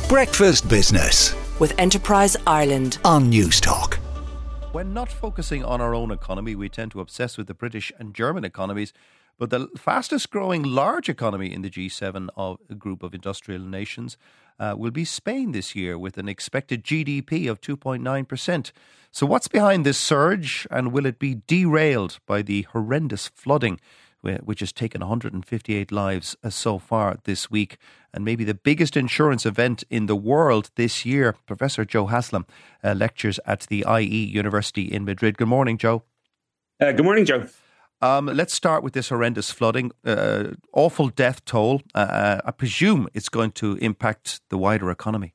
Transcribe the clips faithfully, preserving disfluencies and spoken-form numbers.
Breakfast Business with Enterprise Ireland on Newstalk. When not focusing on our own economy, we tend to obsess with the British and German economies. But the fastest growing large economy in the G seven of a group of industrial nations uh, will be Spain this year, with an expected G D P of two point nine percent. So what's behind this surge, and will it be derailed by the horrendous flooding which has taken one hundred fifty-eight lives so far this week, and maybe the biggest insurance event in the world this year? Professor Joe Haslam uh, lectures at the I E University in Madrid. Good morning, Joe. Uh, good morning, Joe. Um, let's start with this horrendous flooding. Uh, awful death toll. Uh, I presume it's going to impact the wider economy.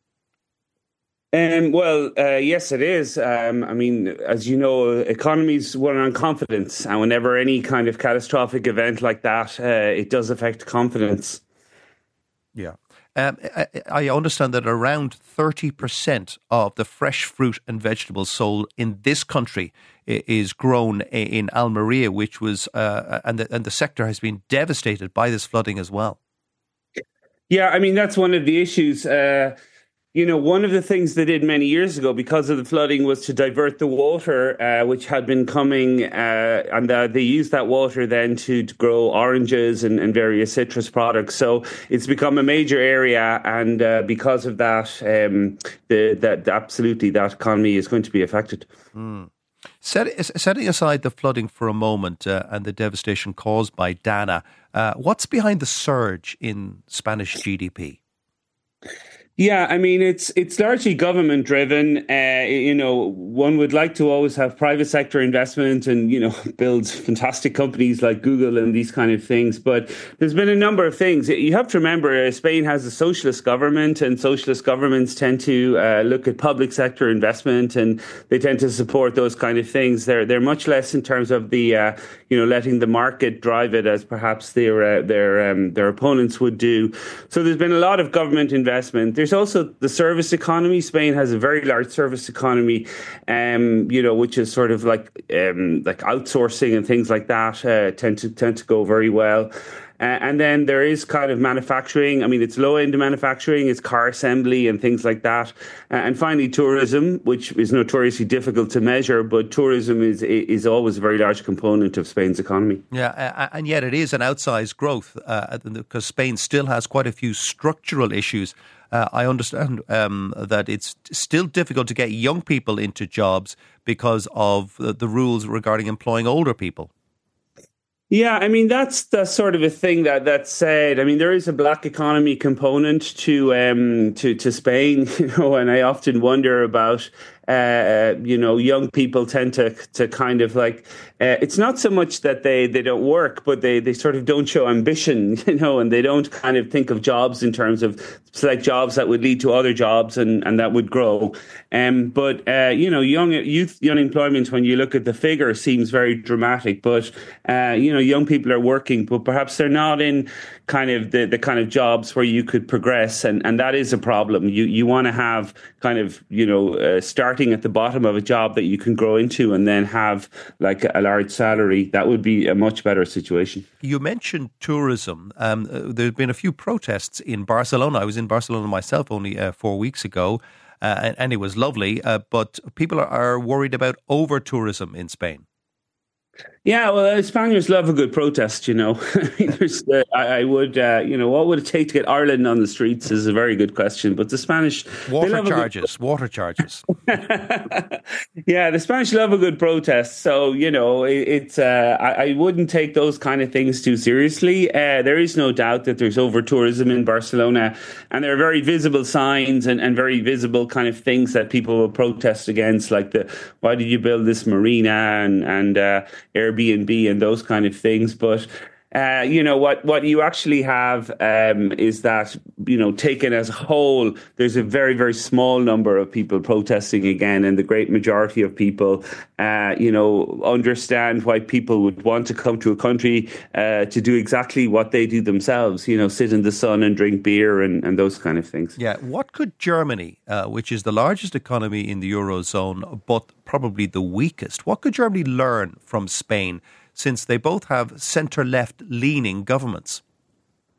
Um, well, uh, yes, it is. Um, I mean, as you know, economies run on confidence. And whenever any kind of catastrophic event like that, uh, it does affect confidence. Yeah. Um, I, I understand that around thirty percent of the fresh fruit and vegetables sold in this country is grown in Almeria, which was, uh, and, the, and the sector has been devastated by this flooding as well. Yeah, I mean, that's one of the issues. Uh, You know, one of the things they did many years ago because of the flooding was to divert the water, uh, which had been coming, uh, and uh, they used that water then to, to grow oranges and, and various citrus products. So it's become a major area, and uh, because of that, um, the, that absolutely that economy is going to be affected. Mm. Set, setting aside the flooding for a moment uh, and the devastation caused by Dana, uh, what's behind the surge in Spanish G D P? Yeah, I mean, it's it's largely government driven. Uh, you know, one would like to always have private sector investment and, you know, build fantastic companies like Google and these kind of things. But there's been a number of things. You have to remember, uh, Spain has a socialist government, and socialist governments tend to uh, look at public sector investment, and they tend to support those kind of things. They're they're much less in terms of the, uh, you know, letting the market drive it as perhaps their uh, their um, their opponents would do. So there's been a lot of government investment. There's also the service economy. Spain has a very large service economy, um, you know, which is sort of like um, like outsourcing and things like that uh, tend to tend to go very well. Uh, and then there is kind of manufacturing. I mean, it's low-end manufacturing, it's car assembly and things like that. Uh, and finally, tourism, which is notoriously difficult to measure, but tourism is is always a very large component of Spain's economy. Yeah, uh, and yet it is an outsized growth uh, because Spain still has quite a few structural issues. Uh, I understand um, that it's still difficult to get young people into jobs because of the, the rules regarding employing older people. Yeah, I mean, that's the sort of a thing that that's said. I mean, there is a black economy component to um to, to Spain, you know, and I often wonder about, uh, you know, young people tend to to kind of like, uh, it's not so much that they, they don't work, but they, they sort of don't show ambition, you know, and they don't kind of think of jobs in terms of select jobs that would lead to other jobs and, and that would grow. Um, but, uh, you know, young youth unemployment, when you look at the figure, seems very dramatic. But, uh, you know, young people are working, but perhaps they're not in kind of the, the kind of jobs where you could progress. And, and that is a problem. You you want to have kind of, you know, uh, starting at the bottom of a job that you can grow into and then have like a large salary. That would be a much better situation. You mentioned tourism. Um, uh, there have been a few protests in Barcelona. I was in Barcelona myself only uh, four weeks ago, uh, and, and it was lovely. Uh, but people are, are worried about over-tourism in Spain. Yeah, well, uh, Spaniards love a good protest, you know. I mean, there's, uh, I, I would, uh, you know, what would it take to get Ireland on the streets is a very good question. But the Spanish... Water charges, good... water charges. Yeah, the Spanish love a good protest. So, you know, it, it's, uh, I, I wouldn't take those kind of things too seriously. Uh, there is no doubt that there's over-tourism in Barcelona. And there are very visible signs and, and very visible kind of things that people will protest against, like the, why did you build this marina and, and uh, Airbnb and those kind of things. But Uh, you know, what, what you actually have um, is that, you know, taken as a whole, there's a very, very small number of people protesting again. And the great majority of people, uh, you know, understand why people would want to come to a country uh, to do exactly what they do themselves, you know, sit in the sun and drink beer and, and those kind of things. Yeah. What could Germany, uh, which is the largest economy in the Eurozone, but probably the weakest, what could Germany learn from Spain, since they both have centre-left leaning governments?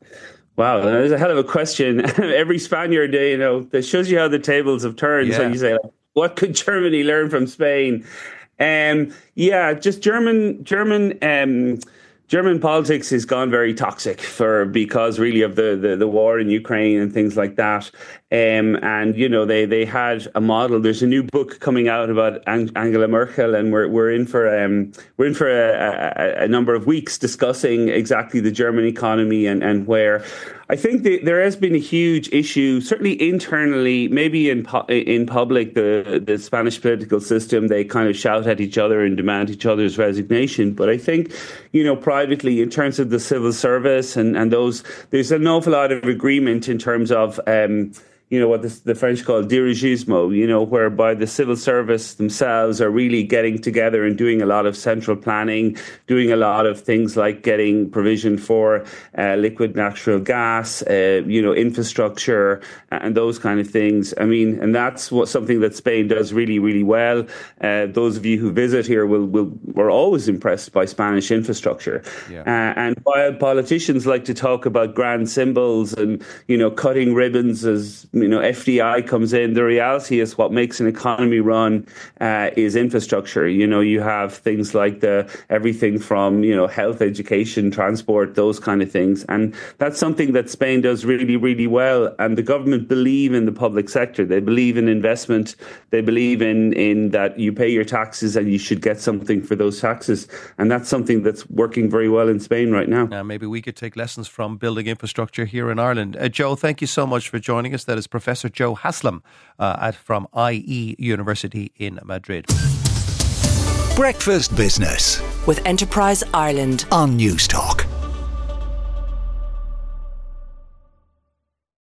Wow, that's a hell of a question. Every Spaniard, you know, that shows you how the tables have turned. Yeah. So you say, what could Germany learn from Spain? Um, yeah, just German, German, um, German politics has gone very toxic for because really of the, the, the war in Ukraine and things like that. Um, and, you know, they, they had a model. There's a new book coming out about Ang- Angela Merkel, and we're we're in for um, we're in for a, a, a number of weeks discussing exactly the German economy and, and where I think the, there has been a huge issue, certainly internally, maybe in pu- in public, the, the Spanish political system, they kind of shout at each other and demand each other's resignation. But I think, you know, privately, in terms of the civil service and, and those, there's an awful lot of agreement in terms of um, you know, what the, the French call dirigismo, you know, whereby the civil service themselves are really getting together and doing a lot of central planning, doing a lot of things like getting provision for uh, liquid natural gas, uh, you know, infrastructure and those kind of things. I mean, and that's what something that Spain does really, really well. Uh, those of you who visit here will, will are always impressed by Spanish infrastructure. Yeah. Uh, and while politicians like to talk about grand symbols and, you know, cutting ribbons as you know, F D I comes in. The reality is what makes an economy run uh, is infrastructure. You know, you have things like the everything from, you know, health, education, transport, those kind of things. And that's something that Spain does really, really well. And the government believe in the public sector. They believe in investment. They believe in, in that you pay your taxes and you should get something for those taxes. And that's something that's working very well in Spain right now. Now, maybe we could take lessons from building infrastructure here in Ireland. Uh, Joe, thank you so much for joining us. That is Professor Joe Haslam uh, at, from I E University in Madrid. Breakfast Business with Enterprise Ireland on News Talk.